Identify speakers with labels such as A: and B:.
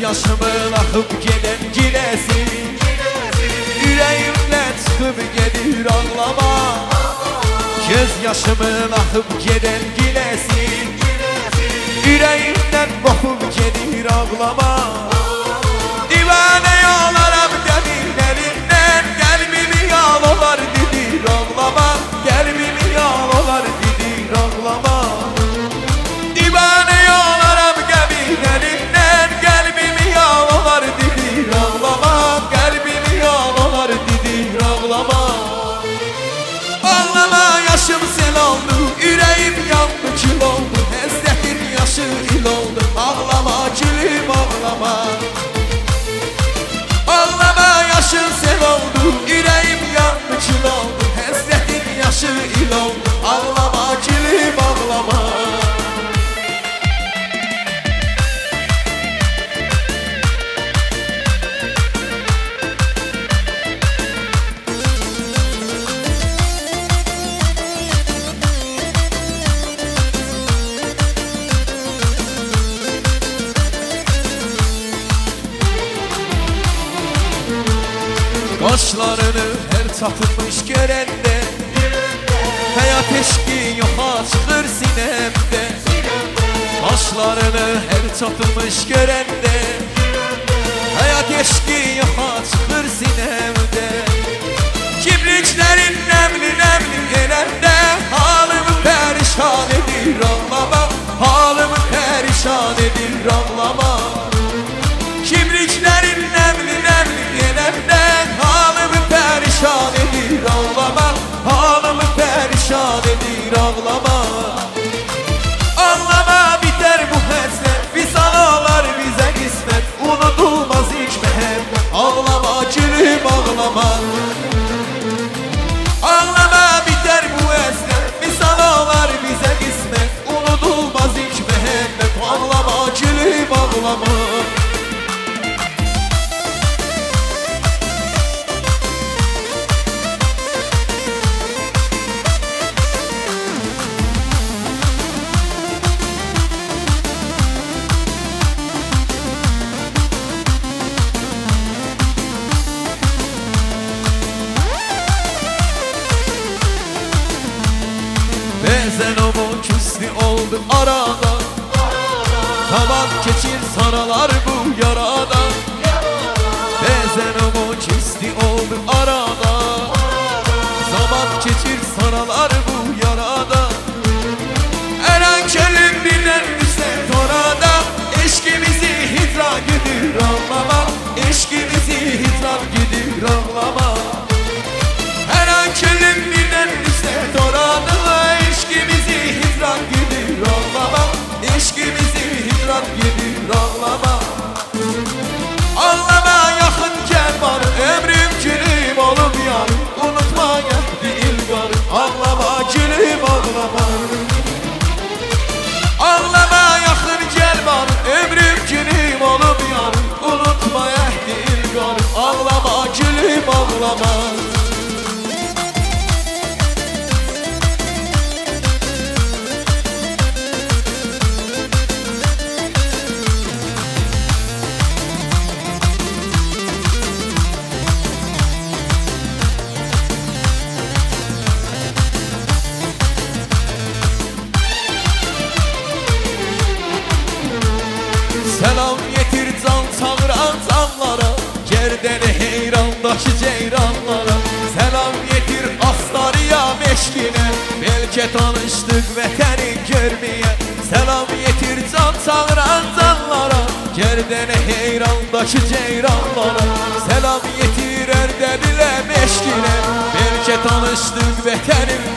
A: yaşımın akıp gelen gilesi, yüreğimden çıkıp gelir ağlama. Göz yaşımın akıp gelen gilesi, yüreğimden kopup gelir ağlama. Divane yağlarım demirlerinden, kalbimi yağlar didir ağlama. Kalbimi yağlar didir ağlama. Divane yağlarım demirlerinden, kalbimi yağlar didir ağlama. Kalbimi yağlar didir ağlama. Ağlama yaşım sel oldu, yüreğim yandı kül oldu, hasretin yaşı il oldu. Ağlama gülüm ağlama. Ağlama yaşın sel oldu, yüreğim yandı kül oldu, hasretin yaşı il oldu. Ağlama gülüm ağlama. Kaşlarını her tatılmış görende, hayat eşki yoxa çıxır sinemde. Kaşlarını her tatılmış görende, hayat eşki yoxa çıxır sinemde. Kibriklerin nemli nemli elende, halımı perişan edir ağlama. Halımı perişan edir ağlama. Kibriklerin nemli nemli elende, halımı perişan edir ağlama. Halımı perişan edir ağlama. Ağlama biter bu həsrət, visal olar bizə qismət, unudulmaz ilk məhəbbət. Ağlama gülüm ağlama. Ağlama biter bu həsrət, visal olar bizə qismət, unudulmaz ilk məhəbbət. Ağlama gülüm ağlama. Bəzən o küslü oldu arada, zaman keçir saralar bu yarada. Bəzən o küslü oldu arada, zaman keçir saralar bu yarada. Her an kelin birden müstet orada, eşkimizi hidran gidir ağlama. Eşkimizi hidran gidir ağlama. Her an kelin birden müstet orada, eşkimizi hidran gidir ağlama. Eşkimizi hidran gidir ağlama. Ağlama yaxın gel var, ömrüm gülüm olup yarım, unutma geldi ilgarım. Ağlama gülüm ağlama. Ağlama yaxın gel var, ömrüm gülüm olup yarım, unutma ehdi ilgarım. Ağlama gülüm ağlama. Selam getir can çağıran canlara, gerdəni heyrandaşı ceyranlara. Selam getir Astarıya meşkine, belki tanıştık vətəni görmeye. Selam getir can çağıran canlara, gerdəni heyrandaşı ceyranlara. Selam getir Ərdəbilə meşkine, belki tanıştık vətəni